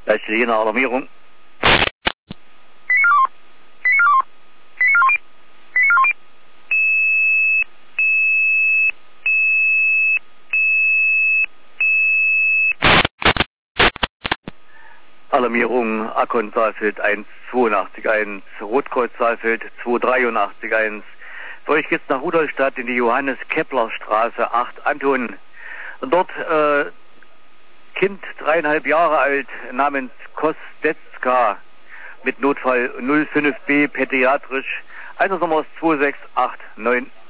Leiste hier eine Alarmierung. Alarmierung, Akkon Saalfeld 182.1, Rotkreuz Saalfeld 283.1. Für euch geht's nach Rudolstadt in die Johannes-Kepler-Straße 8 Anton. Und dort Kind 3,5 Jahre alt namens Kostetska mit Notfall 05B pädiatrisch. Einsatznummer ist 26899.